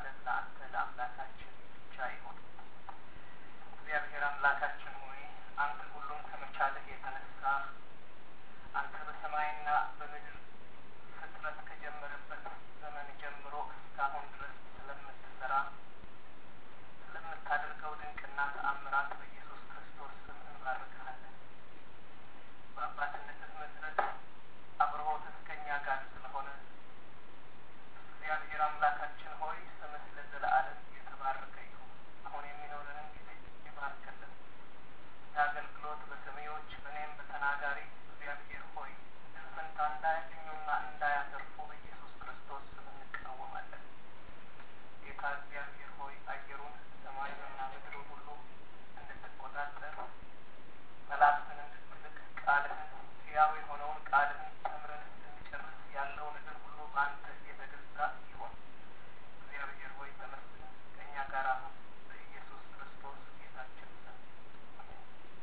ለዘላለም ለአንተ ለአምላካችን ብቻ ይሁን። እግዚአብሔር አምላካችን ሆይ አንተ ሁሉን ከመቻልህ የተነሳ አንተ በሰማይና በምድር ፍጥረት ከጀመረበት ዘመን ጀምሮ እስካሁን ድረስ ስለምትሰራ ስለምታደርገው ድንቅና ተአምራት በኢየሱስ ክርስቶስ ስም እንባርክሃለን። በአባትነትህ መሰረት አብርሆትህ ከእኛ ጋር ስለሆነ እግዚአብሔር አምላካችን ሆይ ስምህ ለዘላለም የተባረከ ይሁን። አሁን የሚኖረንን ጊዜ ይባርክልን። የአገልግሎት በሰሚዎች በእኔም በተናጋሪ እግዚአብሔር ሆይ እድል ፈንታ እንዳያገኙና እንዳያተርፉ በኢየሱስ ክርስቶስ ስም እንቃወማለን። ጌታ እግዚአብሔር ሆይ አየሩን ሰማዩንና ምድሩን ሁሉ እንድትቆጣጠር መላእክትን እንድትልክ ቃልህን ሕያው የሆነውን ቃልህን ተምረን እስክንጨርስ ያለው ነገር ሁሉ በአንተ የተገዛ ይሆን። እግዚአብሔር ሆይ ተመስገን። ከእኛ ጋር አሁን በኢየሱስ ክርስቶስ ጌታችን ስም አሜን።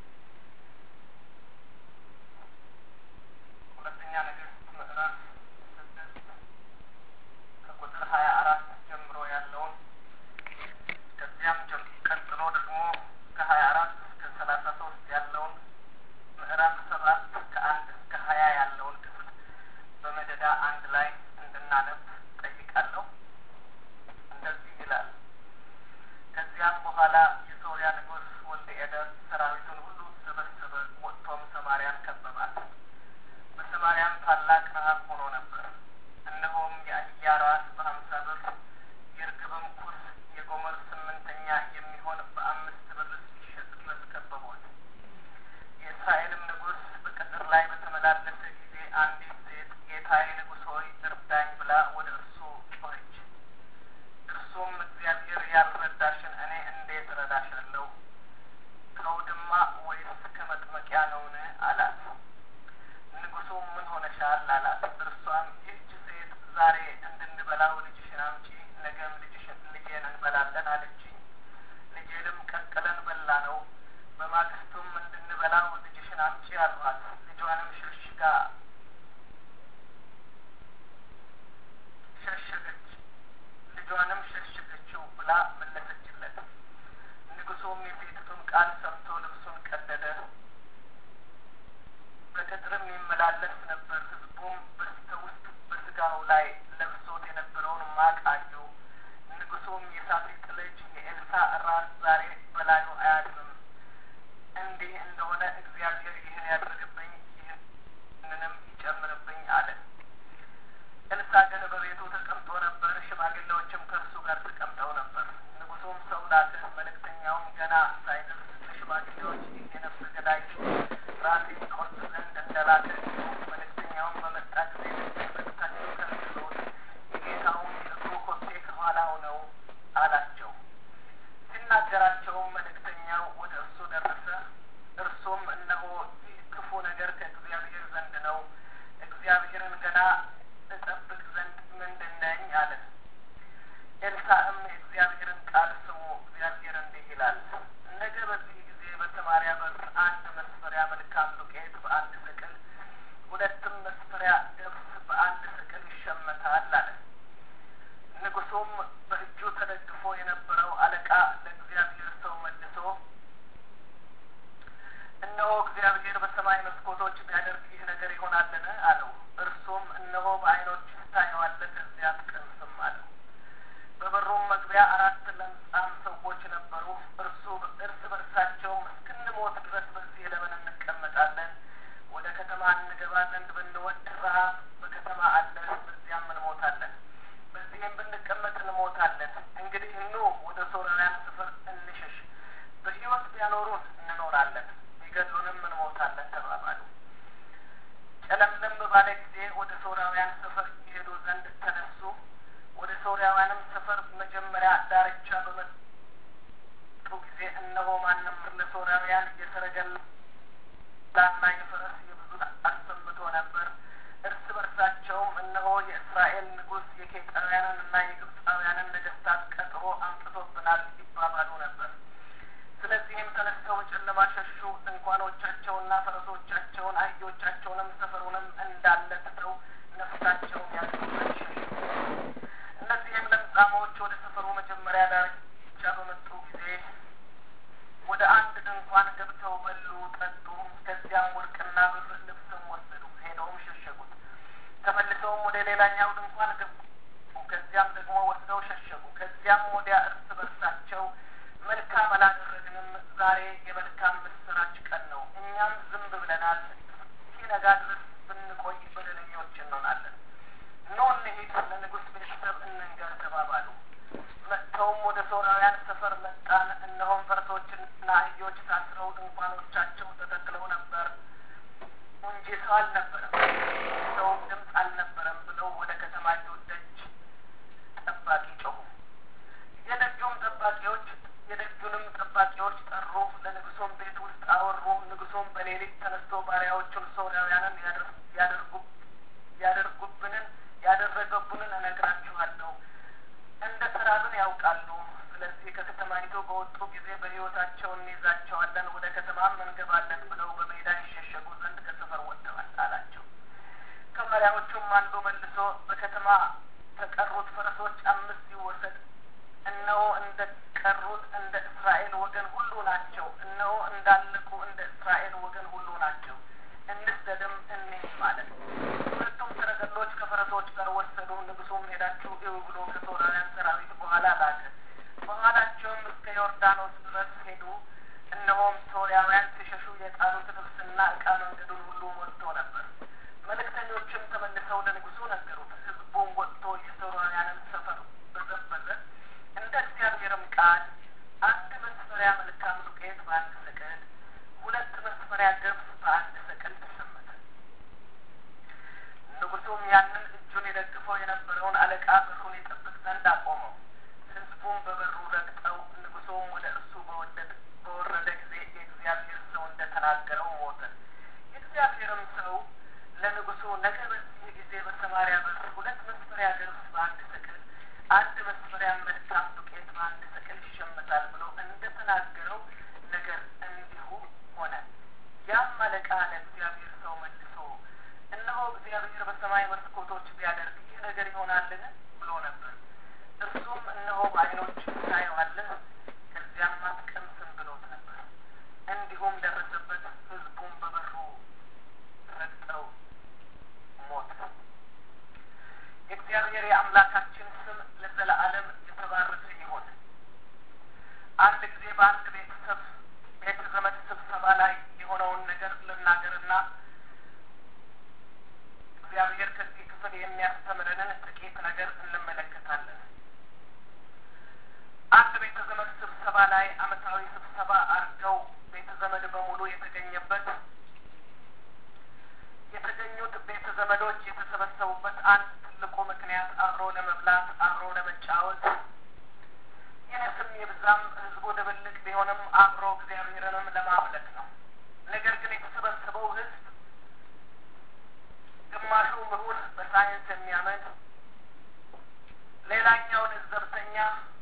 ሁለተኛ ነገሥት ምዕራፍ 6 ከቁጥር 24 ጀምሮ ያለውን ከዚያም ቀጥሎ ደግሞ ከ24 እስከ 33 ያለውን ምዕራፍ 7 ከ1 እስከ 20 ያለውን ክፍል በመደዳ አንድ ላይ እንድናነብ ጠይቃለሁ። እንደዚህ ይላል። ከዚያም በኋላ የሶርያ ንጉሥ ወልደ አዴር ሰራዊቱን ሁሉ ሰበሰበ፣ ወጥቶም ሰማርያን ከበባት። በሰማርያም ታላቅ ረሃብ ሆኖ ነበር። እነሆም የአህያ ራስ በ50 ብር የርግብም ኩስ የጎመር 8ኛ የሚሆን በ5 ብር ሲሸጥ ድረስ ከበቡት። የእስራኤልም ንጉሥ በቅጥር ላይ በተመላለሰ ጊዜ አንዲት ሴት ጌታዬ ንጉሥ ሆይ እርዳኝ ብላ ወደ እርሱ ጮኸች። እርሱም እግዚአብሔር ያልረዳሽን እኔ እንዴት እረዳሻለሁ? ከውድማ ወይስ ከመጥመቂያ ነውን? አላት። ንጉሡም ምን ሆነሻል? አላት። እርሷም ይህች ሴት ዛሬ እንድንበላው ልጅሽን አምጪ፣ ነገም ልጄን እንበላለን አለችኝ። ልጄንም ቀቅለን በላ ነው። በማግስቱም እንድንበላው ልጅሽን አምጪ አልኋት። ልጇንም ሸሸገችው ብላ መለሰችለት። ንጉሡም የሴቲቱን ቃል ሰምቶ ልብሱን ቀደደ። በቅጥርም ይመላለስ ነበር። ሕዝቡም በስተ ውስጥ በስጋው ላይ ለብሶት የነበረውን ማቅ አዩ። ንጉሡም የሳፍጥ ልጅ የኤልሳዕ ራስ ዛሬ በላዩ አያድርም፣ እንዲህ እንደሆነ እግዚአብሔር ይህን ያድርግብኝ ይህንንም ይጨምርብኝ አለ። ኤልሳዕ ግን በቤቱ ተቀምጦ ነበር፣ ሽማግሌዎችም ከእርሱ ጋር ተቀምጠው ነበር። ንጉሡም ወዲያ እርስ በርሳቸው መልካም አላደረግንም፣ ዛሬ የመልካም ምስራች ቀን ነው፣ እኛም ዝም ብለናል፣ እስኪነጋ ድረስ ብንቆይ በደለኞች እንሆናለን፣ ኑ እንሂድ፣ ለንጉሥ ቤተሰብ እንንገር ተባባሉ። መጥተውም ወደ ሶርያውያን ሰፈር መጣን። እነሆም ፈረሶችና አህዮች ታስረው ድንኳኖቻቸው ተተክለው ነበር እንጂ ሰው አልነበረም፣ ሰውም ድምፅ አልነበረም ብለው ወደ ከተማይቱ ደጅ ጠባቂ ጮኹ። የደጁንም ጠባቂዎች ጠሩ፣ ለንጉሡም ቤት ውስጥ አወሩ። ንጉሡም በሌሊት ተነስቶ ባሪያዎቹን ሶርያውያንን ያደረገቡንን እነግራችኋለሁ፣ እንደ ተራብን ያውቃሉ። ስለዚህ ከከተማይቱ በወጡ ጊዜ በሕይወታቸው እንይዛቸዋለን፣ ወደ ከተማም እንገባለን ብለው በሜዳ ይሸሸጉ ዘንድ ከሰፈር ወጥተዋል አላቸው። ከባሪያዎቹም አንዱ መልሶ በከተማ ከቀሩት ፈረሶች 5 ይወሰድ፣ እነሆ እንደ ቀሩት እንደ እስራኤል ወገን ሁሉ ናቸው፣ እነሆ እንዳለቁ እንደ እስራኤል ወገን ሁሉ ናቸው፣ እንስደድም እንሂድ ማለት። ሁለቱም ሰረገሎች ከፈረሶች ጋር ወሰዱ። ንጉሡም ሄዳችሁ እዩ ብሎ ከሶርያውያን ሰራዊት በኋላ ላከ። በኋላቸውም እስከ ዮርዳኖስ ድረስ ሄዱ። እነሆም ሶርያውያን ሲሸሹ የጣሉት ልብስና ዕቃ መንገዱን ሁሉ ሞልቶ ነበር። መልእክተኞችም ተመልሰው ለንጉሡ ነገሩት። ሕዝቡም ወጥቶ የሶርያውያንን ሰፈር በዘበዘ። እንደ እግዚአብሔርም ቃል 1 መስፈሪያ መልካም ዱቄት በ1 ሰቅል፣ 2 መስፈሪያ ገብስ በ1 ሰቅል ተሸመተ። ንጉሡም ያንን እጁን የደግፈው የነበረውን አለቃ በሩን ይጠብቅ ዘንድ አቆመው። ሕዝቡም በበሩ ረግጠው፣ ንጉሡም ወደ እርሱ በወረደ ጊዜ የእግዚአብሔር ሰው እንደተናገረው ሞተ። የእግዚአብሔርም ሰው ለንጉሡ ነገ በዚህ ጊዜ በሰማርያ በር 2 መስፈሪያ ገብስ በ1 ሰቅል፣ 1 መስፈሪያ መልካም ዱቄት በ1 ሰቅል ይሸመታል ብሎ እንደተናገረው ነገር እንዲሁ ሆነ። ያም አለቃ ለእግዚአብሔር ሰው መልሶ እነሆ እግዚአብሔር በሰማይ መስኮቶች ቢያደርግ ይህ ነገር ይሆናልን ብሎ ነበር። እርሱም እነሆ በዓይኖችህ ታየዋለህ፣ ከዚያም አትቀምስም ብሎት ነበር። እንዲሁም ደረሰበት። ሕዝቡም በበሩ ረግጠው ሞተ። የእግዚአብሔር የአምላካችን ስም ለዘላለም የተባረከ ይሁን። አንድ ጊዜ በአንድ ቤተ ዘመድ ስብሰባ ላይ የሆነውን ነገር ልናገርና እግዚአብሔር ከዚህ ክፍል የሚያስተምረንን ጥቂት ነገር እንመለከታለን። አንድ ቤተ ዘመድ ስብሰባ ላይ ዓመታዊ ስብሰባ አድርገው ቤተ ዘመድ በሙሉ የተገኙት ቤተ ዘመዶች የተሰበሰቡበት አንድ ትልቁ ምክንያት አብሮ ለመብላት፣ አብሮ ለመጫወት፣ ይነስም ይብዛም ሕዝቡ ድብልቅ ቢሆንም አብሮ እግዚአብሔርንም ለማምለክ ነው። ነገር ግን የተሰበሰበው ሕዝብ ግማሹ ምሁር በሳይንስ የሚያምን፣ ሌላኛው ለዘብተኛ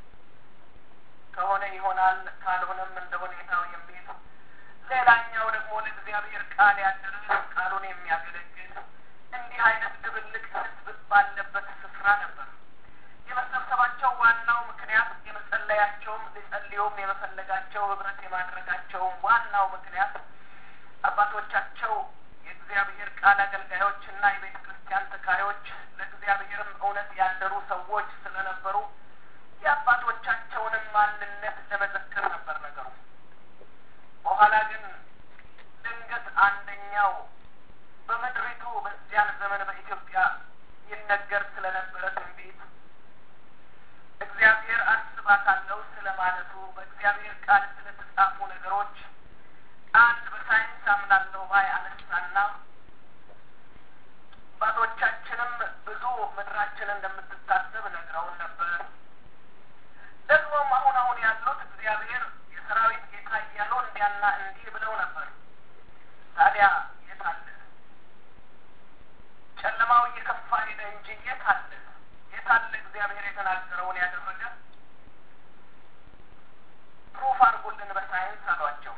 ከሆነ ይሆናል ካልሆነም እንደ ሁኔታው የሚል፣ ሌላኛው ደግሞ ለእግዚአብሔር ቃል ያደረ ቃሉን የሚያገለግል፣ እንዲህ አይነት ድብልቅ ሕዝብ ባለበት ስፍራ ነበር። የመሰብሰባቸው ዋናው ምክንያት የመጸለያቸውም ሊጸልዩም የመፈለጋቸው ህብረት የማድረጋቸውም ዋናው ምክንያት አባቶቻቸው የእግዚአብሔር ቃል አገልጋዮችና የቤተ ክርስቲያን ተካዮች ለእግዚአብሔርም እውነት ያደሩ ሰዎች ስለነበሩ የአባቶቻቸውንም ማንነት ለመዘከር ነበር ነገሩ። በኋላ ግን ድንገት አንደኛው በምድሪቱ በዚያን ዘመን በኢትዮጵያ ይነገር ስለነበረ ትንቢት እግዚአብሔር አስባታለሁ ስለማለቱ በእግዚአብሔር ቃል ስለተጻፉ ነገሮች አንድ በሳይንስ አምናለሁ ባይ አነሳና አባቶቻችንም ብዙ ምድራችን እንደምትታሰብ ነግረውን ነበር። ደግሞም አሁን ያሉት እግዚአብሔር የሰራዊት ጌታ እያሉ እንዲያና እንዲህ ብለው ነበር። ታዲያ የት አለ? ጨለማው እየከፋ ሄደ እንጂ የት አለ? የት አለ እግዚአብሔር የተናገረውን ያደረገ? ፕሩፍ አድርጉልን በሳይንስ አሏቸው።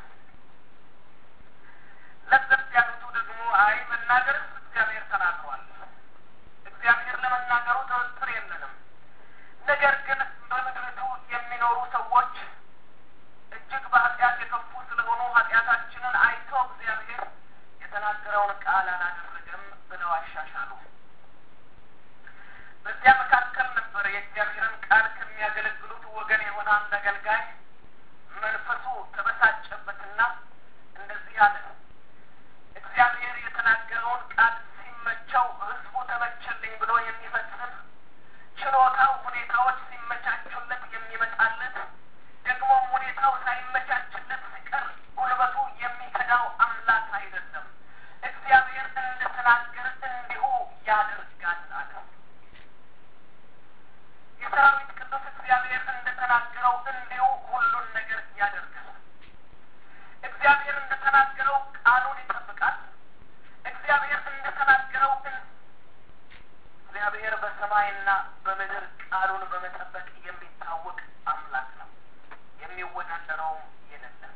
ለዘብ ያሉቱ ደግሞ አይ መናገርስ እግዚአብሔር ተናግሯል፣ እግዚአብሔር ለመናገሩ ጥርጥር የለንም። ነገር ግን በምድሪቱ የሚኖሩ ሰዎች እጅግ በኃጢአት የከፉ ስለሆኑ ኃጢአታችንን አይቶ እግዚአብሔር የተናገረውን ቃል አላደረገም ብለው አሻሻሉ። በዚያ መካከል ነበር የእግዚአብሔርን ቃል ከሚያገለግሉት ወገን አንድ አገልጋይ መንፈሱ ተበሳጨበትና እንደዚህ አለ። እግዚአብሔር የተናገረውን ቃል ሲመቸው ህዝቡ ተመቸልኝ ብሎ የሚፈጽም ችሎታው ሁኔታዎች ሲመቻቹለት የሚመጣለት ደግሞም ሁኔታው ሳይመቻችለት ሲቀር ጉልበቱ የሚከዳው አምላክ አይደለም። እግዚአብሔር እንደተናገረ እንዲሁ ያደርጋል አለ። የሰራዊት ቅዱስ እግዚአብሔር እንደተናገረው እንዲሁ ሁሉን ነገር ያደርጋል። እግዚአብሔር እንደተናገረው ቃሉን ይጠብቃል። እግዚአብሔር እንደተናገረው እግዚአብሔር በሰማይና በምድር ቃሉን በመጠበቅ የሚታወቅ አምላክ ነው። የሚወዳደረውም የለም።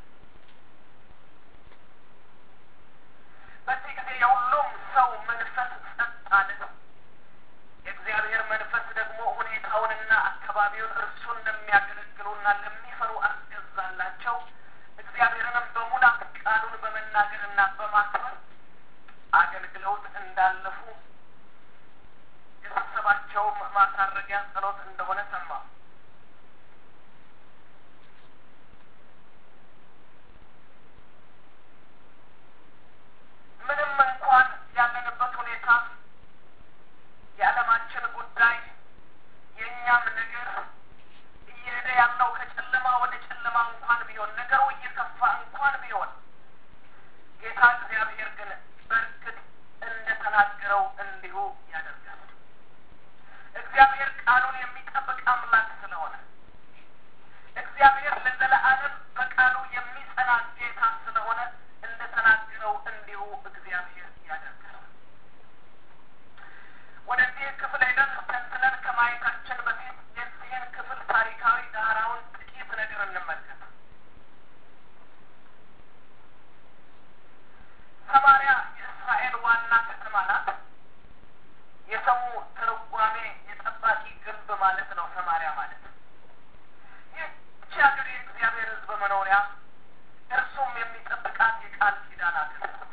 በዚህ ጊዜ የሁሉም ሰው መንፈስ ጸጥ አለ። የእግዚአብሔር መንፈስ ደግሞ ሁኔታውንና አካባቢውን እርሱን ለሚያገለግሉና ለሚፈሩ አስገዛላቸው። እግዚአብሔርንም በሙላት ቃሉን በመናገርና በማክበር አገልግለውት እንዳለፉ የስብሰባቸውም ማሳረጊያ ጸሎት እንደሆነ ሰማ። ምንም እንኳን ያለንበት ሁኔታ የዓለማችን ጉዳይ የእኛም ነገር እየሄደ ያለው ከጨለማ ወደ ጨለማ እንኳን ቢሆን ነገሩ እየከፋ እንኳን ቢሆን ጌታ እግዚአብሔር ግን በእርግጥ እንደተናገረው እንዲሁ ያደርጋል። እግዚአብሔር ቃሉን የሚጠብቅ አምላክ ስለሆነ እግዚአብሔር ለዘለዓለም በቃሉ የሚጸና ጌታ ስለሆነ እንደተናገረው እንዲሁ እግዚአብሔር ያደርጋል። ወደዚህ ክፍል ሄደን ተንትነን ከማየታችን በፊት የዚህን ክፍል ታሪካዊ ዳራውን ጥቂት ነገር እንመልከት። ሰማርያ የእስራኤል ዋና ከተማ ናት። የስሙ ትርጓሜ የጠባቂ ግንብ ማለት ነው። ሰማርያ ማለት ይህች ሀገር የእግዚአብሔር ሕዝብ መኖሪያ እርሱም የሚጠብቃት የቃል ኪዳን ሀገር ናት።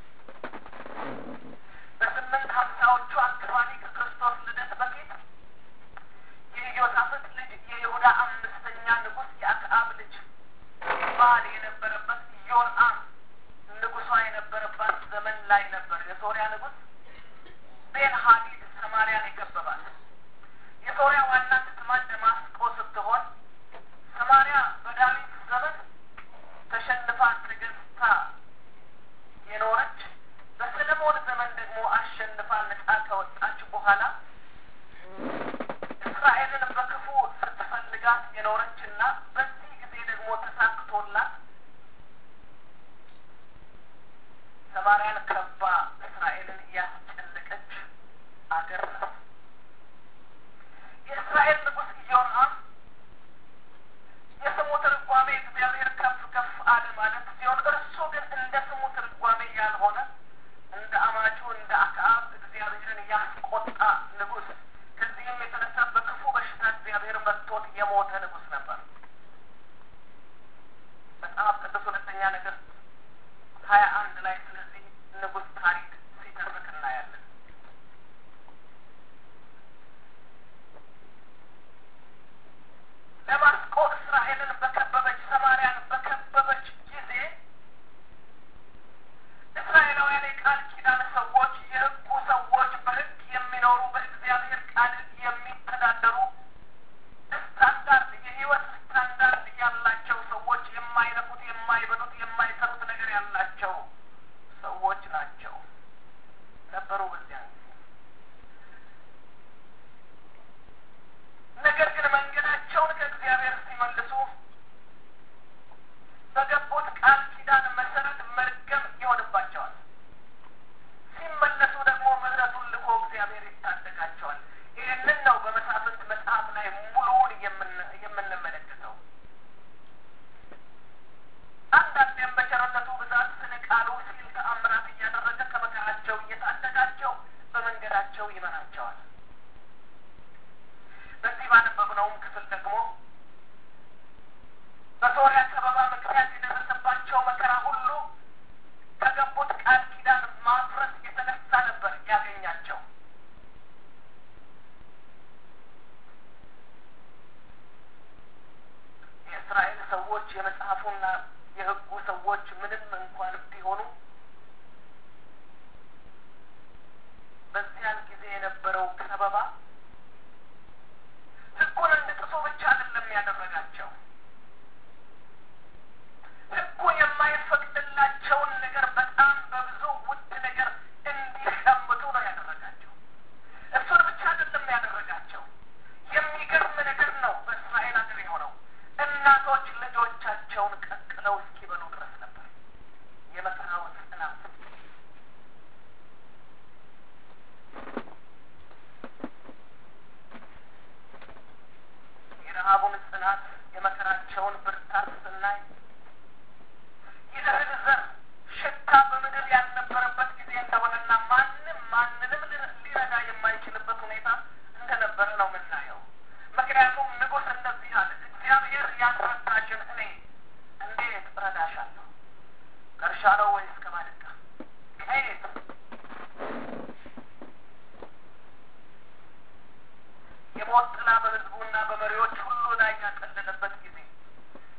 በ850ዎቹ አካባቢ ከክርስቶስ ልደት በፊት የኢዮሳፍጥ ልጅ የይሁዳ 5ኛ ንጉሥ የአክዓብ ልጅ ባል የነበረበት ኢዮራም ንጉሷ የነበረባት ዘመን ላይ ነበር የሶሪያ ንጉሥ ቤንሃዲድ ሰማርያን የከበባት። የሶሪያ ዋና ከተማ ደማስቆ ስትሆን ሰማርያ በዳዊት ዘመን ተሸንፋ ተገዝታ የኖረች በሰለሞን ዘመን ደግሞ አሸንፋ ነጻ ከወጣች በኋላ እስራኤልን በክፉ ስትፈልጋት የኖረችና በዚህ ጊዜ ደግሞ ተሳክቶላት ሰማርያን ከባ እስራኤልን ያስጨነቀች አገር ናት። የእስራኤል ንጉሥ ኢዮራም የስሙ ትርጓሜ እግዚአብሔር ከፍ ከፍ አለ ማለት ሲሆን እርሱ ግን እንደ ስሙ ትርጓሜ ያልሆነ እንደ አማቹ እንደ አክዓብ እግዚአብሔርን ያስቆጣ ንጉሥ፣ ከዚህም የተነሳ በክፉ በሽታ እግዚአብሔር መጥቶት የሞተ ንጉሥ ነበር። መጽሐፍ ቅዱስ ሁለተኛ ነገሥት 21 ላይ ስለዚህ ንጉሥ ታሪክ ሲተርክ እናያለን። ደማስቆ እስራኤልን በከበበች ሰማርያን በከበበች ጊዜ እስራኤላውያን የቃል ኪዳን ሰዎች፣ የሕጉ ሰዎች፣ በሕግ የሚኖሩ በእግዚአብሔር ቃል የሚተዳደሩ ስታንዳርድ የሕይወት የሕጉ ሰዎች ምንም እንኳን ቢሆኑ በዚያን ጊዜ የነበረው ሰበባ ሕጉን እንዲጥሱ ብቻ አይደለም ያደረጋቸው። ሕጉ የማይፈቅድላቸውን ነገር በጣም በብዙ ውድ ነገር እንዲሸምቱ ነው ያደረጋቸው። እሱን ብቻ አይደለም ያደረጋቸው። የሚገርም ነገር ነው በእስራኤል ሀገር የሆነው። እናቶች ልጆቻቸውን ቀቅለው እስኪበሉ ድረስ ነበር የመከራው ጽናት። የረሃቡን ጽናት፣ የመከራቸውን ብርታት ስናይ የእህል ዘር ሽታ በምድር ያልነበረበት ጊዜ እንደሆነና ማንንም ሊረዳ የማይችልበት ሁኔታ እንደነበረ ነው የምናየው። ምክንያቱም ንጉሥ እንደዚህ አለ፣ እግዚአብሔር ያስረዳሽን እኔ እንዴት እረዳሻለሁ? ከእርሻ ነው ወይስ ከማድጋ? ከየት? የሞት ጥላ በሕዝቡና በመሪዎች ሁሉ ላይ ያጠለለበት ጊዜ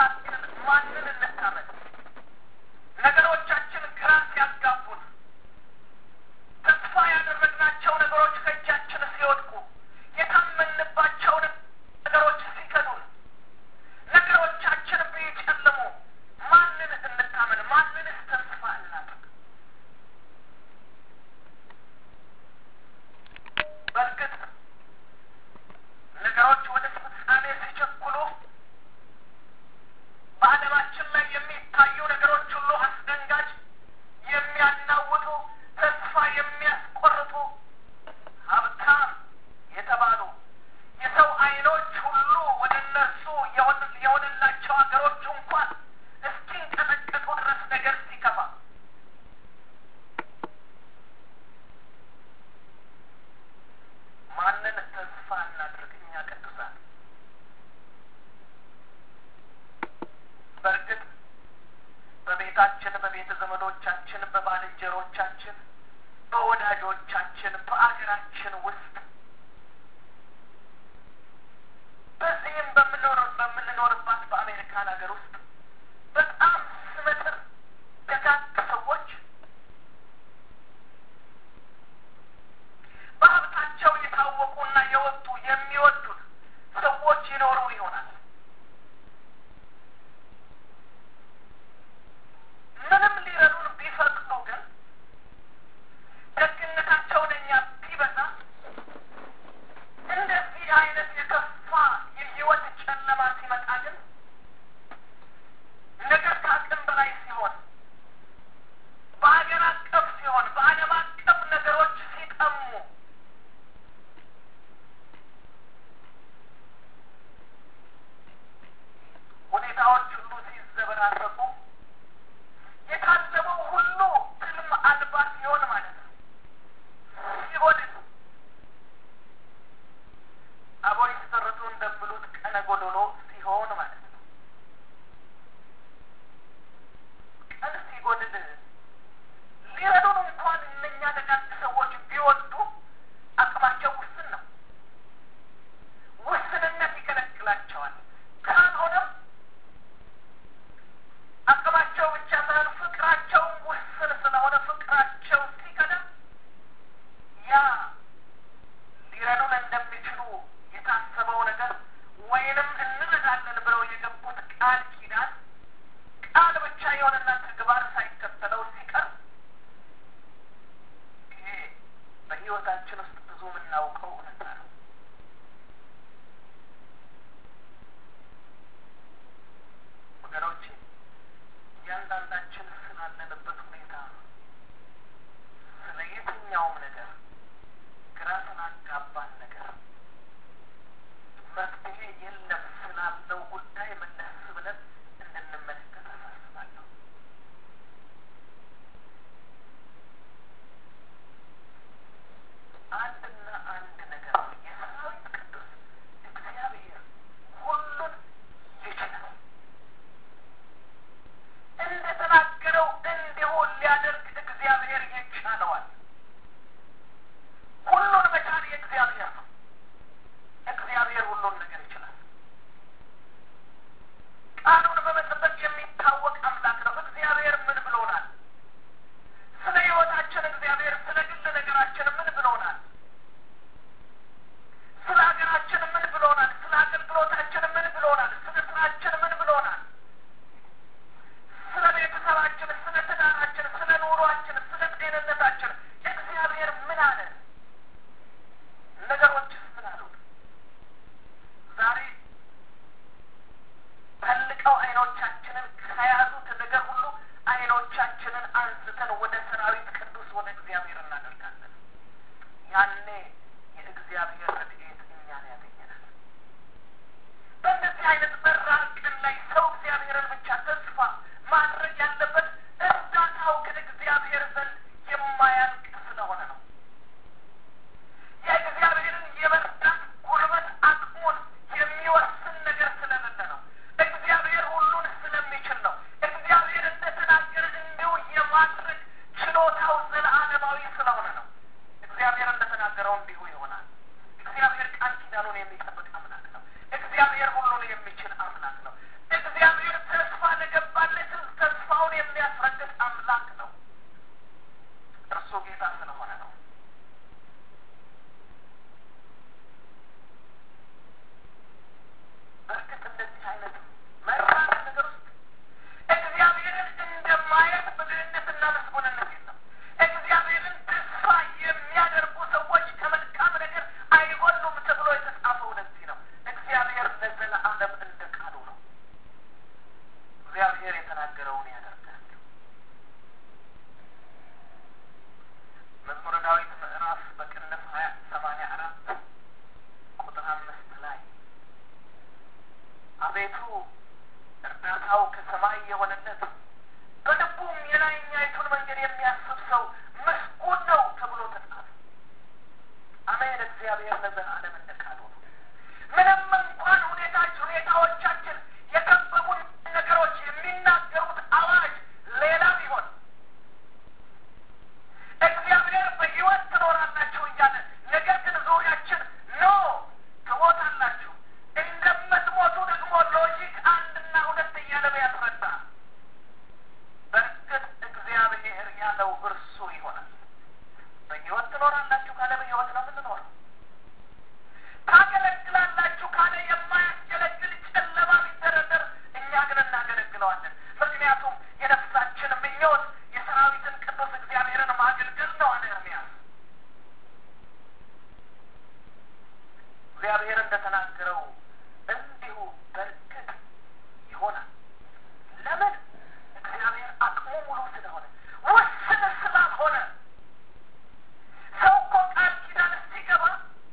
መካከል ማንን እንታመን? ነገሮቻችን ግራ ሲያጋቡን፣ ተስፋ ያደረግናቸው ነገሮች ከእጃችን ሲወድቁ፣ የታመንባቸው ነገሮች ሲከዱን፣ ነገሮቻችን ቢጨልሙ ማንን እንታመን? ማንንስ ተስፋ እናድርግ? በእርግጥ ነገሮች ወደ ፍጻሜ ሲቸኩሉ በዓለማችን ላይ የሚታዩ ነገሮች ሁሉ አስደንጋጭ፣ የሚያናውጡ፣ ተስፋ የሚያስቆርጡ፣ ሀብታም የተባሉ የሰው ዓይኖች ሁሉ ወደ እነርሱ የሆነላቸው ሀገሮች እንኳን እስኪንቀጠቀጡ ድረስ ነገር ሲከፋ ማንን ተስፋ እናድርግ? እኛ ቅዱሳን በእርግጥ በቤታችን፣ በቤተ ዘመዶቻችን፣ በባልንጀሮቻችን፣ በወዳጆቻችን፣ በአገራችን ውስጥ በዚህም በምንኖርባት በአሜሪካን ሀገር ውስጥ በጣም ስመጥር ደጋግ ሰዎች በሀብታቸው የታወቁና የወጡ የሚወዱን ሰዎች ይኖሩ ይሆናል። ምንም ሊረዱን ቢፈቅዱ ግን ደግነታቸው ለእኛ ቢበዛ እንደዚህ አይነት የከፋ የህይወት ጨለማ ሲመጣ ግን ነገር ከአቅም በላይ ሲሆን፣ በሀገር አቀፍ ሲሆን፣ በዓለም አቀፍ ነገሮች ሲጠሙ ሁኔታዎች ሁሉ ሲዘበራረቁ የታሰበው ሁሉ ትልም አልባ ሲሆን ማለት ነው። ሲጎድል አቦይ ሲተርቱ እንደሚሉት ቀነ ጎዶሎ ሲሆን ማለት ነው። ቀን ሲጎድል ሊረዱን እንኳን እነኛ ደጋግ ሰዎች ቢወዱ አቅማቸው ውስን ነው። ውስንነት ይከለክላቸዋል። ካልሆነም አቅማቸው ብቻ ሳይሆን ፍቅራቸውን ውስን ስለሆነ ፍቅራቸው ሲከዳ ያ ሊረዱን እንደሚችሉ የታሰበው ነገር ወይንም እንረዳለን ብለው የገቡት ቃል ኪዳን ቃል ብቻ የሆነና ተግባር ሳይከተለው ሲቀር ይሄ በሕይወታችን ውስጥ ብዙ የምናውቀው እውነታ ነው። ወገኖቼ እያንዳንዳችን ስላለንበት ሁኔታ ስለ የትኛውም ነገር ግራ ስላጋባን ነገር መፍትሄ የለም ስላለው ጉዳይ መለስ ብለን እንድንመለከት አሳስባለሁ። አንድና አንድ ነገር የሰራዊት ቅዱስ እግዚአብሔር ሁሉን ይችላል። እንደተናገረው እንዲሁ ሊያደርግ እግዚአብሔር ይቻለዋል። ሁሉን መቻል የእግዚአብሔር ነው። እግዚአብሔር ሁሉን ነገር ይችላል። ቃሉን በመጠበቅ የሚታወቅ አምላክ ነው። እግዚአብሔር ምን ብሎናል? ስለ ሕይወታችን እግዚአብሔር ስለ ግል ነገራችን ምን ብሎናል? ስለ ሀገራችን ምን ብሎናል? ስለ አገልግሎታችን ምን ብሎናል? ስለ ስራችን ምን ብሎናል? ስለ ቤተሰባችን፣ ስለ ትዳራችን፣ ስለ ኑሯችን፣ ስለ ጤንነታችን እግዚአብሔር ምን አለ? ነገሮችስ ምን አሉት? ዛሬ ፈልቀው አይኖቻችንን ከያዙት ነገር ሁሉ አይኖቻችንን አንስተን ወደ ሰራዊት ቅዱስ ወደ እግዚአብሔር እናደርጋለን። ያኔ የእግዚአብሔር ረድኤት እኛን ያገኘናል። በእንደዚህ አይነት መራር ቀን ላይ ሰው እግዚአብሔርን ብቻ ተስፋ ማድረግ ያለበት እርዳታው ከእግዚአብሔር ዘንድ የማያልቅ ስለሆነ ነው። የእግዚአብሔርን የመርዳት ጉልበት አቅሙን የሚወስን ነገር ስለሌለ ነው። እግዚአብሔር ሁሉን ስለሚችል ነው። እናገለግለዋለን። ምክንያቱም የነፍሳችን ምኞት የሰራዊትን ቅዱስ እግዚአብሔርን ማገልገል ነው አለ ኤርምያስ። እግዚአብሔር እንደተናገረው እንዲሁ በእርግጥ ይሆናል። ለምን? እግዚአብሔር አቅሙ ሙሉ ስለሆነ፣ ውስን ስላልሆነ። ሰው እኮ ቃል ኪዳን ሲገባ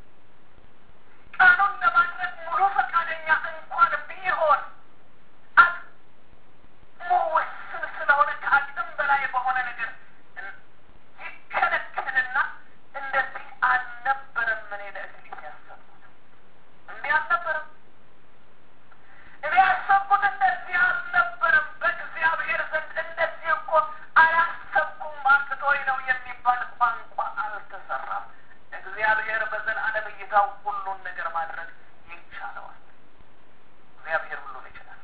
ቃሉን ለማድረግ ሙሉ ፈቃደኛ እንኳን ቢሆን አቅሙ ውስን ስለሆነ ከአቅም በላይ በሆነ ነገር ይከለከልና እንደዚህ አልነበረም እኔ ለእግዚአብሔር ያሰብኩት፣ እንዲህ አልነበረም እኔ ያሰብኩት፣ እንደዚህ አልነበረም፣ በእግዚአብሔር ዘንድ እንደዚህ እኮ አላሰብኩም፣ አቅቶኝ ነው የሚባል ቋንቋ አልተሰራም። እግዚአብሔር በዘላለም እይታው ሁሉን ነገር ማድረግ ይቻለዋል። እግዚአብሔር ሁሉን ይችላል።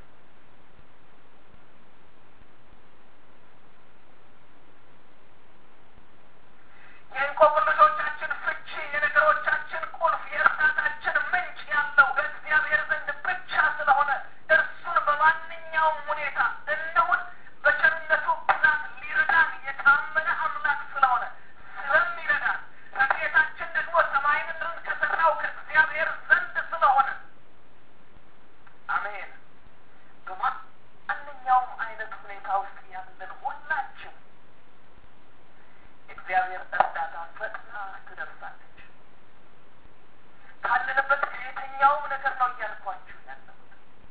የእንቆቅልሾቻችን ፍቺ፣ የነገሮቻችን ቁልፍ፣ የእርዳታችን ምንጭ ያለው በእግዚአብሔር ዘንድ ብቻ ስለሆነ እርሱን በማንኛውም ሁኔታ እንሁን በቸርነቱ ብዛት ሊረዳን የታመነ አምላክ ስለሆነ ስለሚረዳን፣ ረድኤታችን ደግሞ ሰማይን ምድርን ከሠራው ከእግዚአብሔር ዘንድ ስለሆነ አሜን። በማንኛውም አይነት ሁኔታ ውስጥ ያለን ሁላችን የእግዚአብሔር እርዳታ ፈጥና ትደርሳለች። ካለንበት ከየትኛውም ነገር ነው እያልኳችሁ ያለሁት።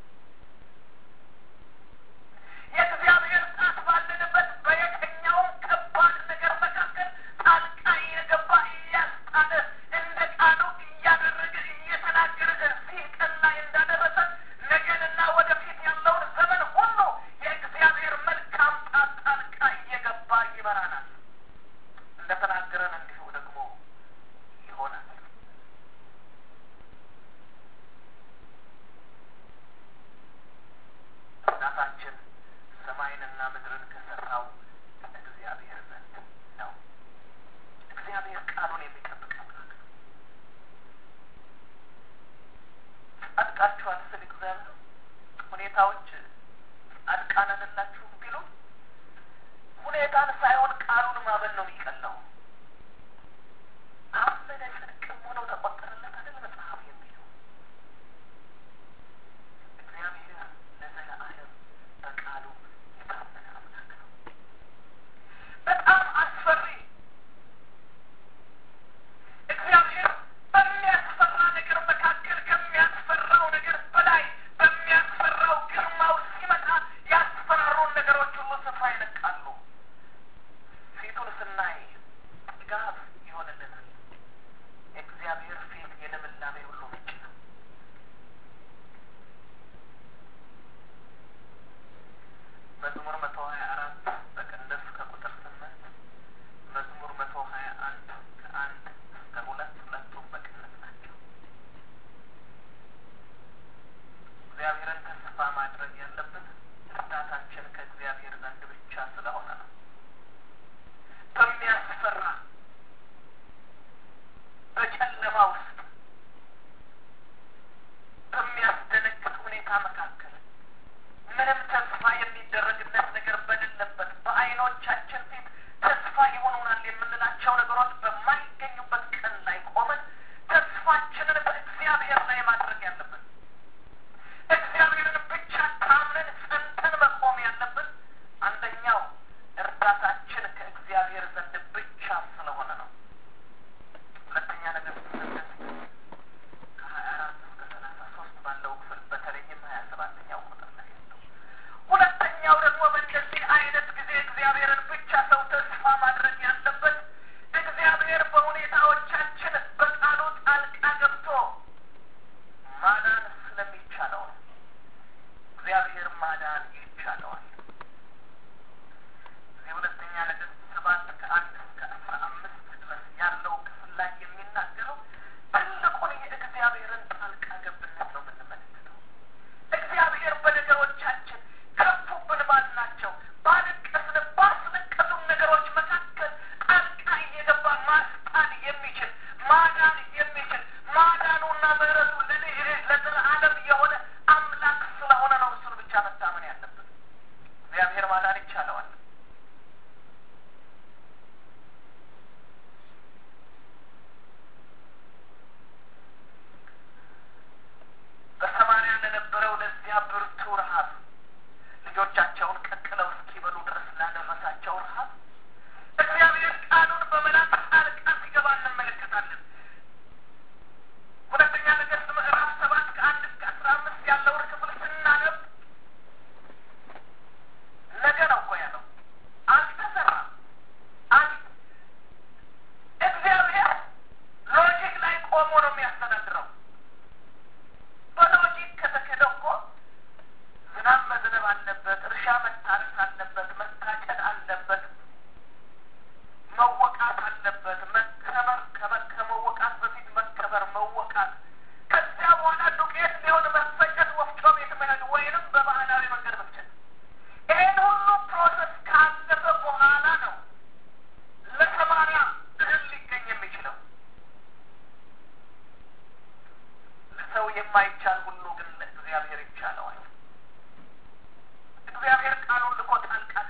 የእግዚአብሔር ጣት ባለንበት በየትኛውም ከባድ ነገር መካከል ጣልቃ እየገባ እያስጣለ እንደ ቃሉ እያደረገ እየተናገረ እዚህ ቀን ላይ እንዳደረሰን ነገንና ወደፊት ያለውን ዘመን ሁሉ የእግዚአብሔር መልካም ጣት ጣልቃ እየገባ ይመራናል። እንደተናገረን እንዲሁ ደግሞ ይሆናል። እርዳታችን ሰማይንና ምድርን ከሠራው ከእግዚአብሔር ዘንድ ነው። እግዚአብሔር ቃሉን የሚጠብቅ አምላክ ነው። ጻድቃችኋል ስል እግዚአብሔር ሁኔታዎች ጻድቃን አይደላችሁም ቢሉ ሁኔታን ሳይሆን ቃሉን ማመን ነው የሚቀለው። አመነ ጽድቅም ሆነው ተቆጠረለት አይደል መጽሐፍ የሚለው። እግዚአብሔር ለዘለዓለም በቃሉ የታመነ አምላክ ነው። እርሻ መታረስ አለበት፣ መታጨድ አለበት፣ መወቃት አለበት። መከበር ከመወቃት በፊት መከበር፣ መወቃት። ከዚያ በኋላ ዱቄት ሊሆን መፈጨት፣ ወፍጮ ቤት መሄድ ወይንም በባህላዊ መንገድ መፍጨት። ይሄን ሁሉ ፕሮሰስ ካለፈ በኋላ ነው ለሰማርያ እህል ሊገኝ የሚችለው። ለሰው የማይቻል ሁሉ ግን ለእግዚአብሔር ይቻለዋል። እግዚአብሔር ቃሉን ልኮ ጣልቃ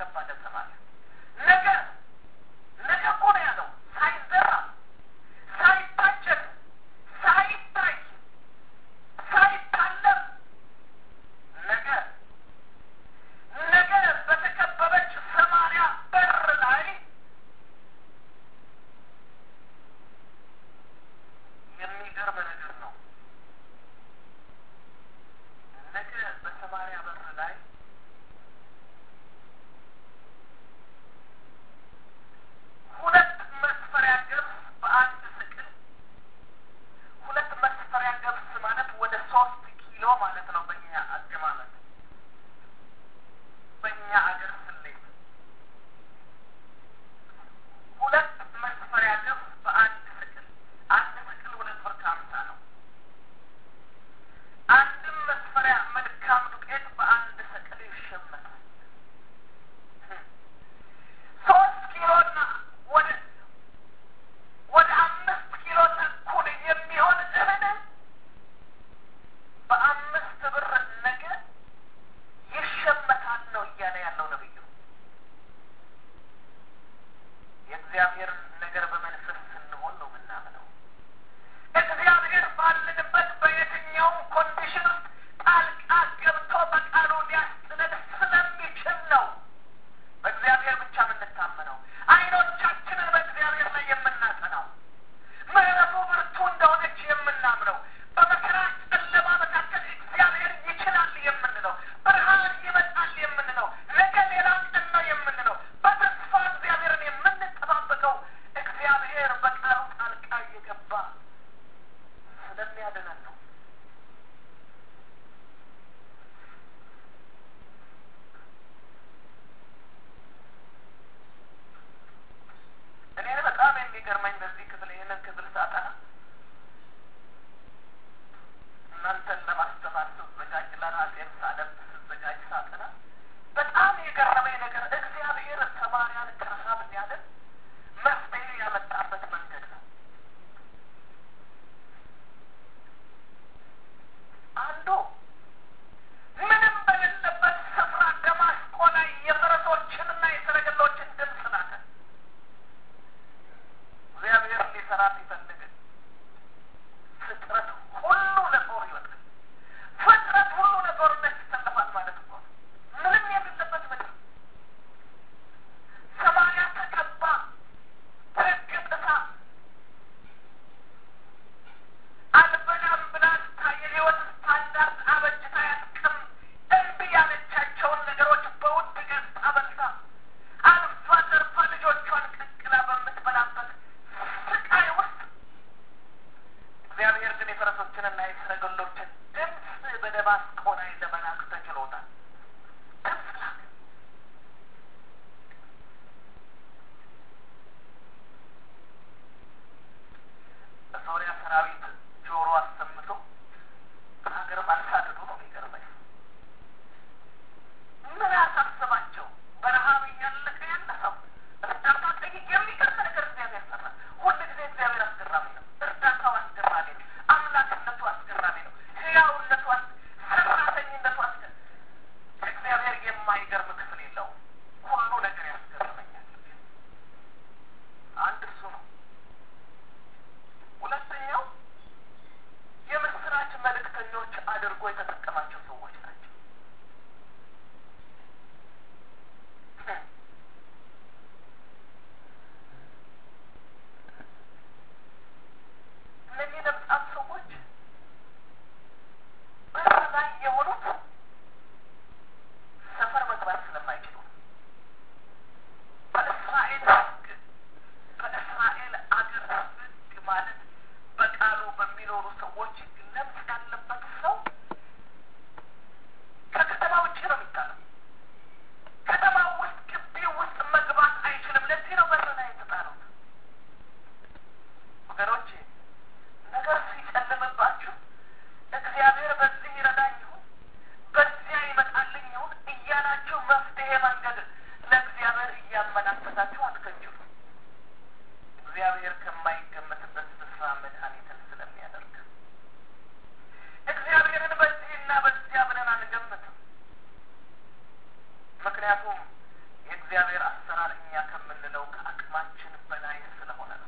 ምክንያቱም የእግዚአብሔር አሰራር እኛ ከምንለው ከአቅማችን በላይ ስለሆነ ነው።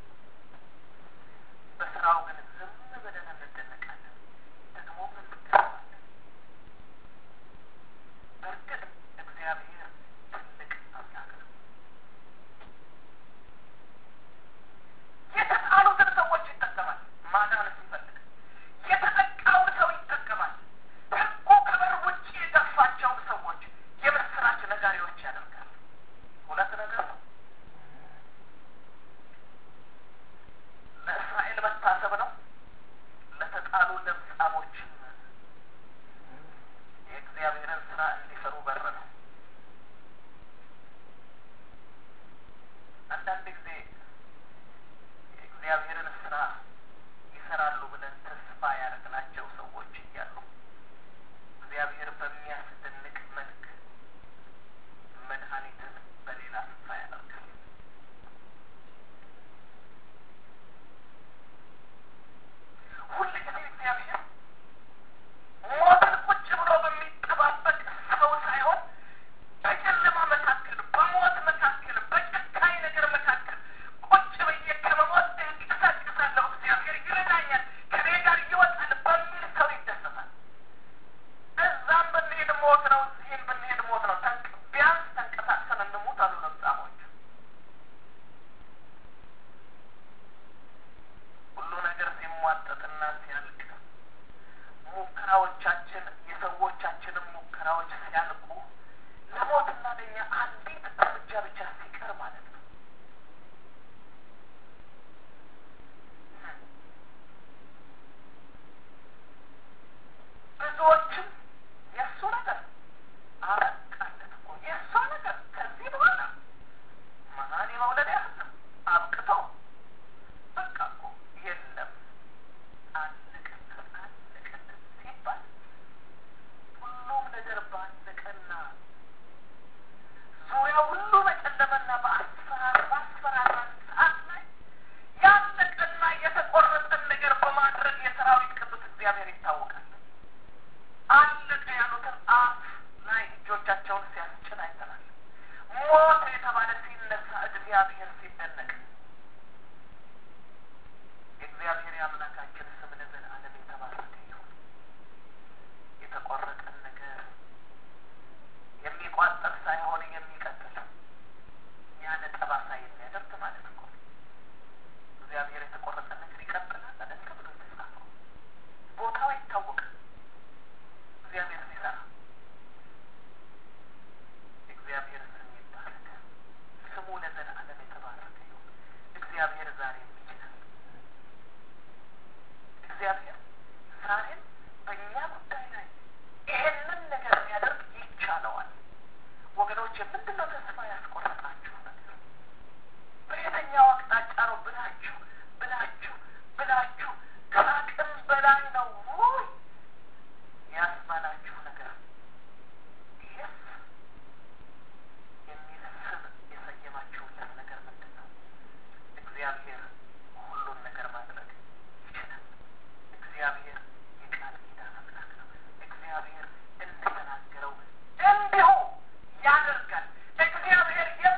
በስራው ግን ዝም ብለን እንደነቃለን፣ ደግሞ እንገረማለን። በእርግጥ እግዚአብሔር ትልቅ አምላክ ነው። የተጣሉትን ሰዎች ይጠቀማል ማዳን ሲፈልግ፣ የተጠቃውን ሰው ይጠቀማል። ሕጉ ከበር ውጭ የገፋቸውን ሰዎች የምስራች ነጋሪዎች ያደርጋል። ሁለት ነገር ነው። ለእስራኤል መታሰብ ነው፣ ለተጣሉ ለምጻሞችም የእግዚአብሔርን ስራ እንዲሰሩ በር ነው። አንዳንድ ጊዜ የእግዚአብሔርን ስራ ይሰራሉ ብለን ተስፋ ያደረግናቸው ሰዎች እያሉ እግዚአብሔር በሚያስደንቅ መልክ መድኃኒትን በሌላ ስፍራ ያደርጋል። ሁልጊዜ እግዚአብሔር ሞትን ቁጭ ብሎ በሚጠባበቅ ሰው ሳይሆን በጨለማ መካከል፣ በሞት መካከል፣ በጨካኝ ነገር መካከል ቁጭ ብዬ ከመሞት እንቀሳቀሳለሁ፣ እግዚአብሔር ይረዳኛል፣ ከኔ ጋር ይወጣል በሚል ሰው ይደሰታል። እዛም ብንሄድ ሞት ነው፣ እዚህም ብንሄድ ሞት ነው። ቢያንስ ተንቀሳቅሰን እንሙት አሉ ለምጻሞች። ሁሉ ነገር ሲሟጠጥና ሲያልቅ፣ ሙከራዎቻችን የሰዎቻችንም ሙከራዎች ሲያልቁ፣ ለሞትና ለእኛ አንዲት እርምጃ ብቻ ሲቀር ማለት ነው። ብዙዎችም የእሱ ነገር አበቃለት እኮ፣ የእሷ ነገር ከዚህ በኋላ መሀን የመውለድ ያህል ነው፣ አብቅቶ በቃ እኮ የለም አለቀለት ሲባል ሁሉም ነገር ባለቀና ዙሪያው ሁሉ በጨለመና በአስፈራራ ሰዓት ላይ ያለቀና የተቆረጠን ነገር በማድረግ የሰራዊት ቅዱስ እግዚአብሔር ይታወቃል። አለቀ ያሉትን አፍ ላይ እጆቻቸውን ሲያስጭን አይተናል። ሞት የተባለ ሲነሳ እግዚአብሔር ሲደነቅ፣ የእግዚአብሔር የአምላካችን ስም ለዘላለም የተባረከ ይሁን። የተቆረጠን ነገር የሚቋጠር ሳይሆን የሚቀጥል ያለ ጠባሳ የሚያደርግ ማለት እኮ እግዚአብሔር የተቆረጠን ነገር ይቀጥላል አይደል ተብሎ የተጻፈው። ቦታው አይታወቅም። እግዚአብሔር ሲሰራ እግዚአብሔር ስም ይባረክ። ስሙ ለዘላለም የተባረከ ይሁን። እግዚአብሔር ዛሬም ይችላል። እግዚአብሔር ዛሬም በእኛ ጉዳይ ላይ ይሄንን ነገር ሊያደርግ ይቻለዋል። ወገኖች፣ ምንድነው ተስፋ ያስቆረጣችሁ ነገር? በየትኛው አቅጣጫ ነው ብላችሁ ከአቅም በላይ ነው ወይ ያስባላችሁ ነገር? ይህስ የሚል ስም የሰየማችሁለት ነገር ምንድን ነው? እግዚአብሔር ሁሉን ነገር ማድረግ ይችላል። እግዚአብሔር የቃል ኪዳን አምላክ ነው። እግዚአብሔር እንደተናገረው እንዲሁ ያደርጋል። እግዚአብሔር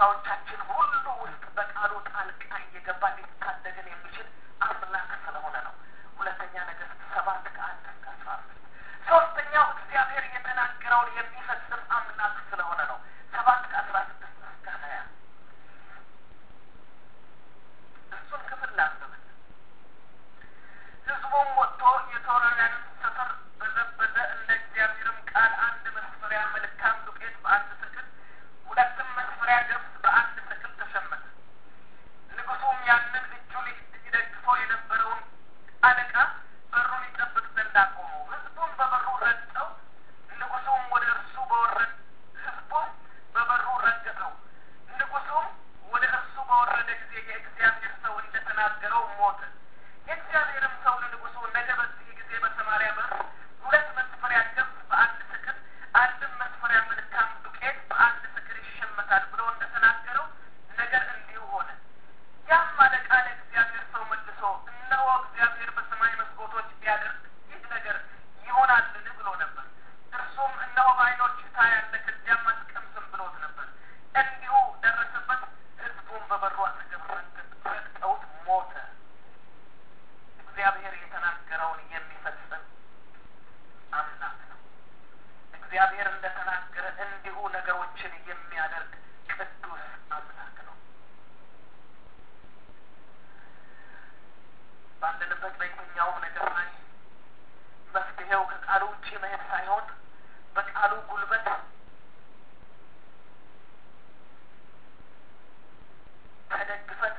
በመከራዎቻችን ሁሉ ውስጥ በቃሉ ጣልቃ እየገባ ሊታደገን የሚችል አምላክ ስለሆነ ነው። ሁለተኛ ነገሥት 7:1-15። ሶስተኛው እግዚአብሔር የተናገረውን የሚፈጽም አምላክ ስለሆነ ነው። 7:16-20 እሱን ክፍል ላንብብን። ሕዝቡም ወጥቶ የሶርያንን ሰፈር በዘበዘ፣ እንደ እግዚአብሔርም ቃል 1 መስፈሪያ መልካም ዱቄት በ1 ሰቅል፣ 2 መስፈሪያ ገብስ በ1 ሰቅል ተሸመተ። ንጉሡም ያንን እጁ ሊደግፈው የነበረውን አለቃ በሩን ይጠብቅ ዘንድ አቆሙ። ሕዝቡም በበሩ ረግጠው፣ ንጉሡም ወደ እርሱ በወረደ ጊዜ የእግዚአብሔር ሰው እንደተናገረው ሞተ። የእግዚአብሔርም ሰው ለንጉሡ ነገ በዚህ ጊዜ በሰማርያ በር 2 መስፈሪያ ገብስ በ1 ሰቅል፣ 1 መስፈሪያ መልካም ዱቄት በ1 ሰቅል ይሸመታል ብሎ እንደተናገረው ነገር እንዲሁ ሆነ። ያም አለቃ ለእግዚአብሔር ሰው መልሶ እነሆ እግዚአብሔር በሰማይ መስኮቶች ቢያደርግ ይህ ነገር ይሆናልን ብሎ ነበር። እርሱም እነሆ በዓይኖችህ ታያለህ፣ ከዚያም አትቀምስም ብሎት ነበር። እንዲሁ ደረሰበት። ሕዝቡም በበሩ አጠገብ ረግጠውት ሞተ። እግዚአብሔር የተናገረውን የሚፈጽም አምላክ ነው። እግዚአብሔር እንደተናገረ እንዲሁ ነገሮችን የሚያደርግ ቅዱስ አምላክ ነው። ባለንበት በየትኛውም ነገር ላይ መፍትሄው ከቃሉ ውጭ መሄድ ሳይሆን በቃሉ ጉልበት ተደግፈን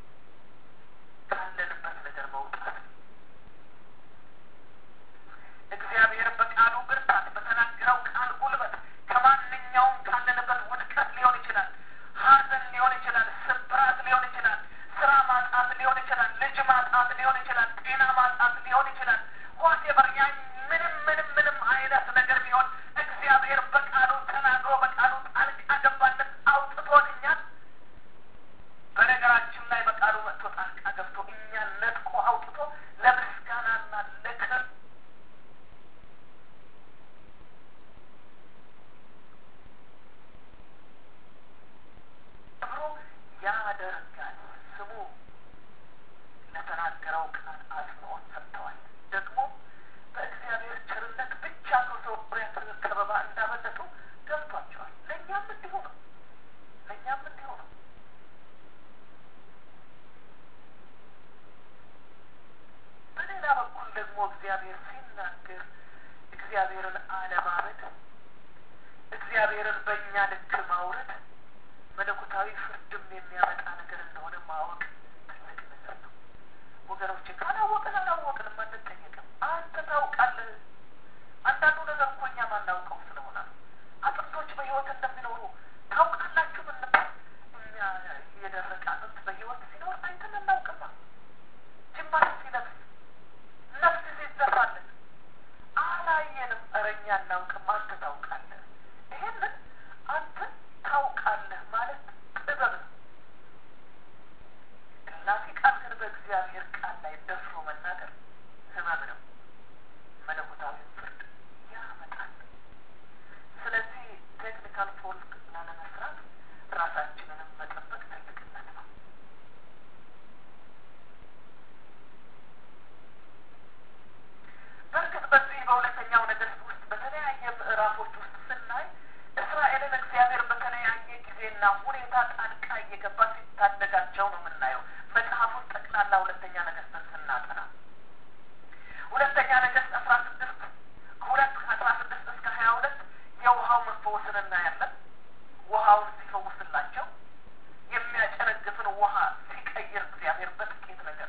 ካለንበት ነገር መውጣት። እግዚአብሔር በቃሉ ብርታት፣ በተናገረው ቃል ጉልበት ከማንኛውም ካለንበት ውድቀት ሊሆን ይችላል፣ ሐዘን ሊሆን ይችላል፣ ስብራት ሊሆን ይችላል፣ ስራ ማጣት ሊሆን ይችላል፣ ልጅ ማጣት ሊሆን ይችላል፣ ጤና ማጣት ሊሆን ይችላል። ዋቴቨር ያ ምንም አይነት ነገር ቢሆን እግዚአብሔር በቃሉ ተናግሮ በቃሉ ጣልቃ ገባለት አውጥቶልኛል። በነገራችን ላይ በቃሉ መጥቶ ጣልቃ ገብቶ እኛን ነጥቆ አውጥቶ ለምስጋናና ለክብር ያደርጋል። ስሙ ለተናገረው ቃል አጽንኦት ሰጥተዋል። ደግሞ በእግዚአብሔር ቸርነት ብቻ ከሶርያ ከበባ እንዳመለጡ ገብቷቸዋል። ለእኛም እንዲሁ ነው። በሌላ በኩል ደግሞ እግዚአብሔር ሲናገር እግዚአብሔርን አለማመድ፣ እግዚአብሔርን በእኛ ልክ ማውረድ መለኮታዊ ፍርድም የሚያመጣ ነገር እንደሆነ ማወቅ ትልቅ ነገር ነው ወገኖቼ። ካላወቅንም አንጠየቅም። አንተ ታውቃለህ። አንዳንዱ ነገር እኮ እኛ ማናውቀው ስለሆነ ነው። አጥንቶች በሕይወት እንደሚኖሩ ታውቃላችሁ ብንባል እኛ የደረቀ አጥንት በሕይወት ሲኖር አይተን እናውቅማ። ጅማት ሲለብስ ነፍስ ሲዘራለን አላየንም። ኧረ እኛ እናውቅም። አንተ ታውቃለህ። ይሄንን አንተ ታውቃለህ ማለት ጥበብ ነው። እላፊ ቃል ግን በእግዚአብሔር ቃል ላይ ደፍሮ መናገር ሕመም ነው። መለኮታዊ ፍርድ ያመጣል። ስለዚህ ቴክኒካል ፎልት ላለመስራት ራሳችንንም መጠበቅ ትልቅነት ነው። በእርግጥ በዚህ በሁለተኛው ነገሥት ውስጥ በተለያየ ምዕራፎች ውስጥ ስናይ እስራኤልን እግዚአብሔር በተለያየ ጊዜና ሁኔታ ጣልቃ እየገባ ሲታደጋቸው ነው የምናየው። መጽሐፉን ጠቅላላ ሁለተኛ ነገሥትን ስናጠና ሁለተኛ ነገሥት 16:2-16-22 የውሃው መፈወስን እናያለን። ውሃውን ሲፈውስላቸው የሚያጨነግፍን ውሃ ሲቀይር እግዚአብሔር በጥቂት ነገር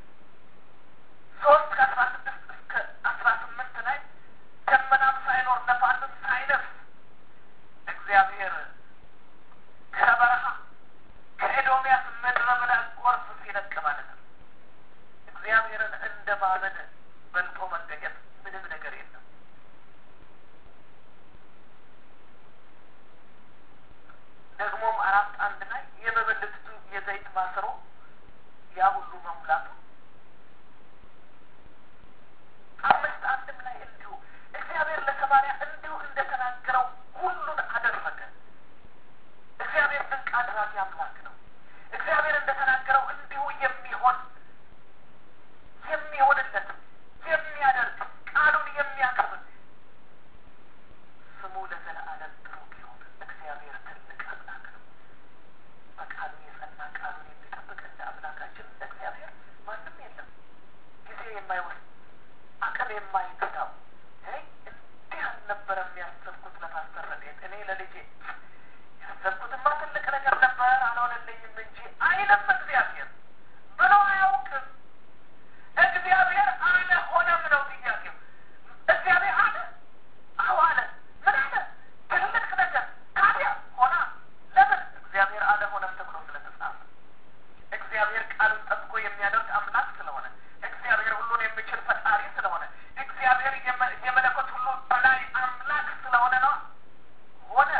3:16-18 ላይ ደመናም ሳይኖር ነፋስም ሳይነፍስ እግዚአብሔር ከበረሃ ከኤዶምያስ ምድረ በዳ ጎርፍ ሲለቅ ማለት ነው። እግዚአብሔርን እንደ ማመን በልጦ መገኘት ምንም ነገር የለም። ደግሞም 4:1 ላይ የመበለቲቱ የዘይት ማሰሮ ያ ሁሉ መሙላቱ 5:1 ላይ እንዲሁ እግዚአብሔር ለሰማርያ እንዲሁ እንደተናገረው ሁሉን አደረገ። እግዚአብሔር ድንቅ አድራጊ ያሰብኩት ለፓስተር ረድኤት እኔ ለልጄ ያሰብኩትማ ትልቅ ነገር ነበር አልሆነልኝም እንጂ አይልም እግዚአብሔር ብሎ አያውቅም። እግዚአብሔር አለ ሆነም ነው ጥያቄው። እግዚአብሔር አለ አዎ አለ። ምን አለ? ትልቅ ነገር ታዲያ ሆና ለምን? እግዚአብሔር አለ ሆነም ተብሎ ስለተጻፈ እግዚአብሔር ቃሉን ጠብቆ የሚያደርግ አምላክ ስለሆነ እግዚአብሔር ሁሉን የሚችል ፈጣሪ ስለሆነ እግዚአብሔር የመለኮት ሁሉ በላይ አምላክ ስለሆነ ነው ሆነ።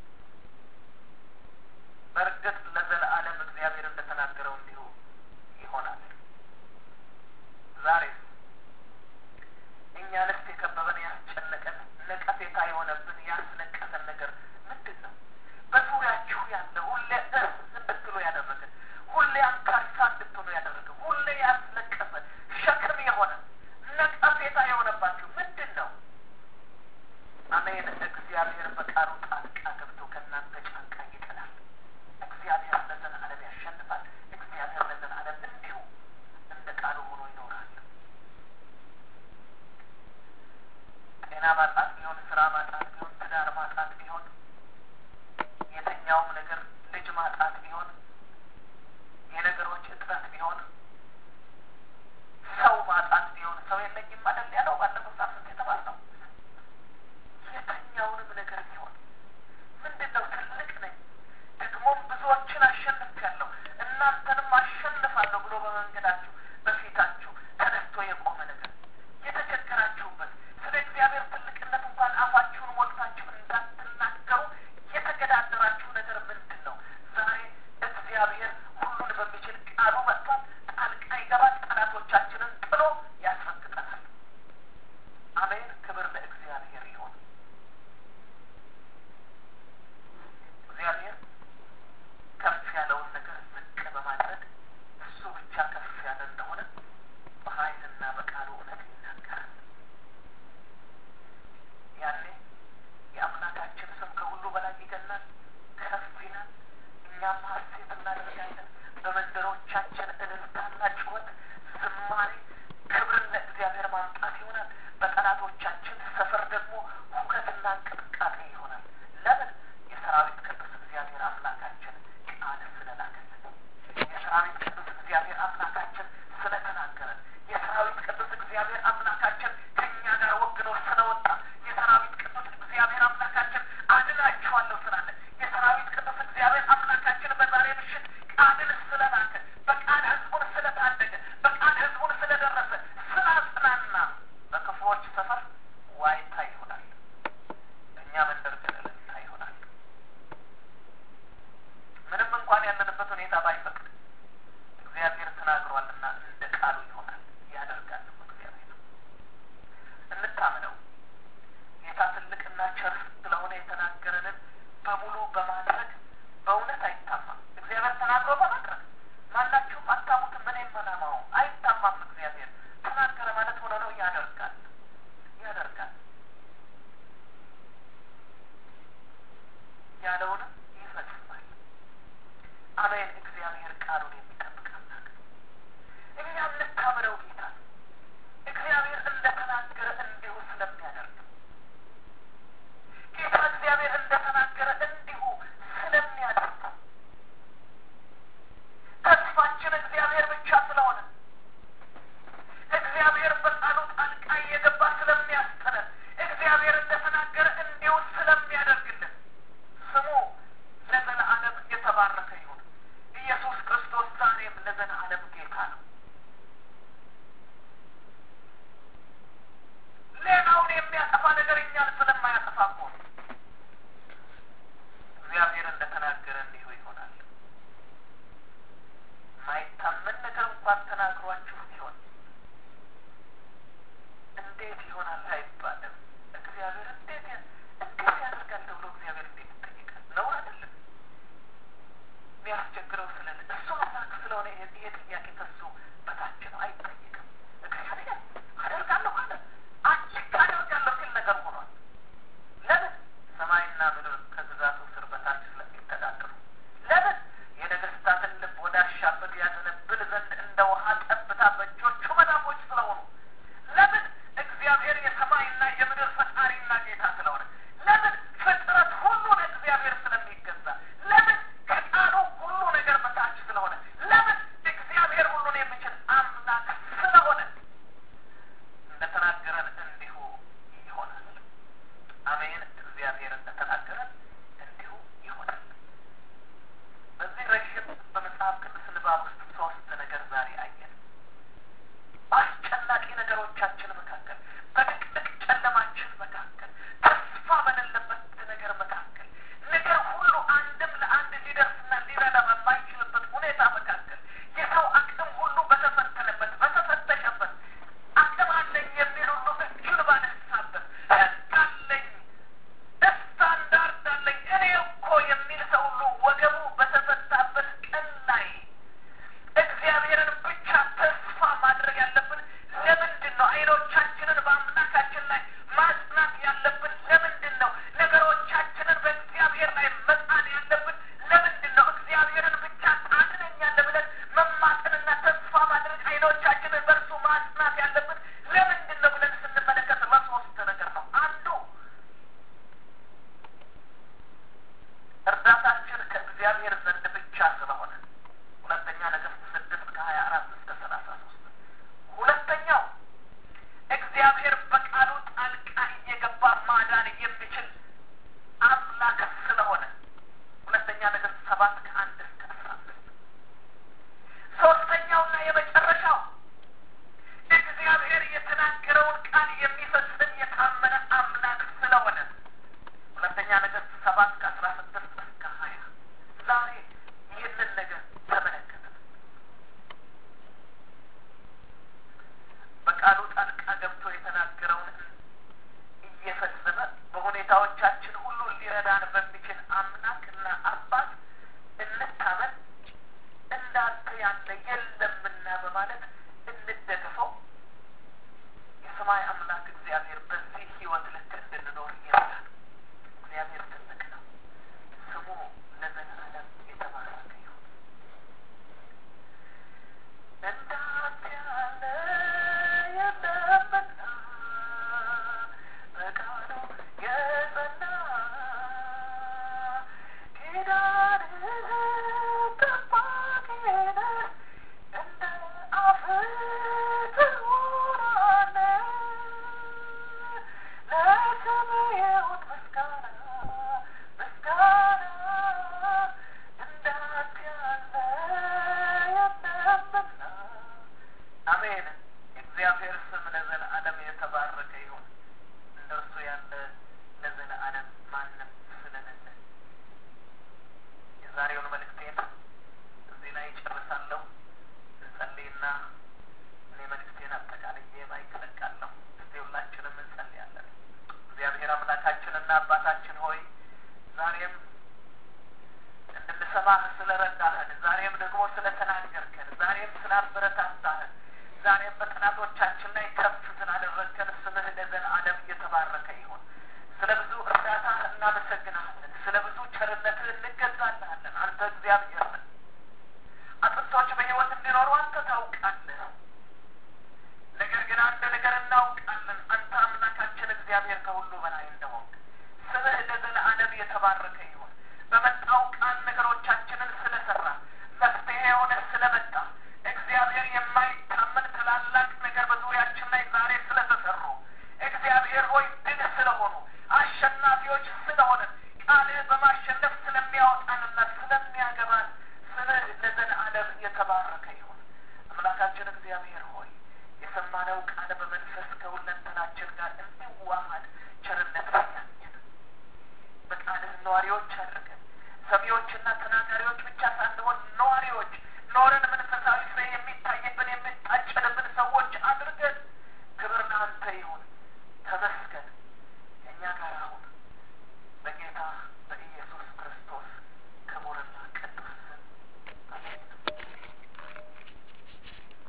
በእርግጥ ለዘላለም እግዚአብሔር እንደተናገረው እንዲሁ ይሆናል። ዛሬስ እኛንስ የከበበን ያስጨነቀን ነቀፌታ የሆነብን ያስለቀሰን ነገር ምንድን ነው? በዙሪያችሁ ያለ ሁሌ እንድትሉ ያደረገ ሁሌ አንካሳ እንድትሆኑ ያደረገ ሁሌ ያስለቀሰ ሸክም የሆነ ነቀፌታ የሆነባችሁ ምንድን ነው? አሜን። እግዚአብሔር በቃሉ ጣልቃ ገብቶ ከእናንተ ጫንቃ ይጥላል። እግዚአብሔር ለዘላለም ያሸንፋል። እግዚአብሔር ለዘላለም እንዲሁ እንደ ቃሉ ሆኖ ይኖራል። ጤና ማጣት ቢሆን፣ ስራ ማጣት ቢሆን፣ ትዳር ማጣት ቢሆን፣ የትኛውም ነገር ልጅ ማጣት ቢሆን፣ የነገሮች እጥረት ቢሆን፣ ሰው ማጣት ቢሆን፣ ሰው የለኝም አይደል ያለው ባለፈው ሳምንት የተባለው የትኛውንም ነገር ቢሆን ምንድን ነው? ትልቅ ነኝ ደግሞም ብዙዎችን አሸንፊያለሁ እናንተንም አሸንፋለሁ ብሎ በመንገዳችሁ በፊታችሁ ተነስቶ የቆመ ነገር የተቸገራችሁበት ስለ እግዚአብሔር ትልቅነት እንኳን አፋችሁን ሞልታችሁ እንዳትናገሩ የተገዳደራችሁ ነገር ምንድን ነው? ዛሬ እግዚአብሔር ሁሉን በሚችል ቃሉ መጥቷል። ጣልቃ ይገባል። ጠላቶቻችንን ጥሎ ያስፈግጠናል። አሜን። ክብር ለእግዚአብሔር ይሁን። እግዚአብሔር ከፍ ያለውን ነገር ዝቅ በማድረግ እሱ ብቻ ከፍ ያለ እንደሆነ በኃይልና በቃሉ እውነት ይናገራል። ያኔ የአምላካችን ስም ከሁሉ በላይ ይገናል፣ ከፍ ይላል። እኛም ሐሴት እናደርጋለን። በመንደሮቻችን እልልታና ጩኸት፣ ዝማሬ፣ ክብርን ለእግዚአብሔር ማምጣት ይሆናል። በጠላቶቻችን ሰፈር ደግሞ ሁከትና እንቅጥቃጤ ይሆናል። ለምን? የሰራዊት ቅዱስ እግዚአብሔር አምላካችን ቃል ስለላከልን፣ የሰራዊት ቅዱስ እግዚአብሔር አምላካችን ስለተናገረን፣ የሰራዊት ቅዱስ እግዚአብሔር አምላካችን ከእኛ ጋር ወግኖ ስለወጣ፣ የሰራዊት ቅዱስ እግዚአብሔር አምላካችን አድናችኋለሁ ስላለ፣ የሰራዊት ቅዱስ እግዚአብሔር አምላካችን በዛሬ ምሽት ቃልን ስለላከ፣ በቃል ህዝቡን ስለታደገ፣ በቃል ህዝቡን ስለደረሰ፣ ስላጽናና በክፉዎች ሰፈር ዋይታ ይሆናል። እኛ መንደር ግን እልልታ ይሆናል። ምንም እንኳን ያለንበት ሁኔታ ባይፈቅድ እግዚአብሔር ተናግሯልና እንደ ቃሉ ይሆናል፣ ያደርጋል። እግዚአብሔር እንታምነው። ጌታ ትልቅና ቸር ስለሆነ የተናገረንን በሙሉ በማድረግ በእውነት አይታማም። እግዚአብሔር ተናግሮ በማድረግ ማናችሁም አታሙትም፣ እኔም አላማው አይታማም። እግዚአብሔር ተናገረ ማለት ሆነ ነው። ያደርጋል ያለውንም ይፈጽማል። አሜን። እግዚአብሔር ቃሉን የሚጠብቅ አምላክ። እኛ እንታምነው ጌታ እግዚአብሔር እንደተናገረ እንዲሁ ስለሚያደርግ፣ ጌታ እግዚአብሔር እንደተናገረ እንዲሁ ስለሚያደርግ ስለተናገርከን፣ ዛሬም ስላበረታታህን፣ ዛሬም በጠላቶቻችን ላይ ከፍ ስላደረግከን ስምህ ለዘላለም እየተባረከ ይሁን። ስለ ብዙ እርዳታ እናመሰግናለን። ስለ ብዙ ቸርነትህ እንገዛልሃለን። አንተ እግዚአብሔር ነህ። አጥንቶች በሕይወት እንዲኖሩ አንተ ታውቃለህ። ነገር ግን አንድ ነገር እናውቃለን፣ አንተ አምላካችን እግዚአብሔር ከሁሉ በላይ እንደሆንክ። ስምህ ለዘላለም እየተባረከ ይሁን።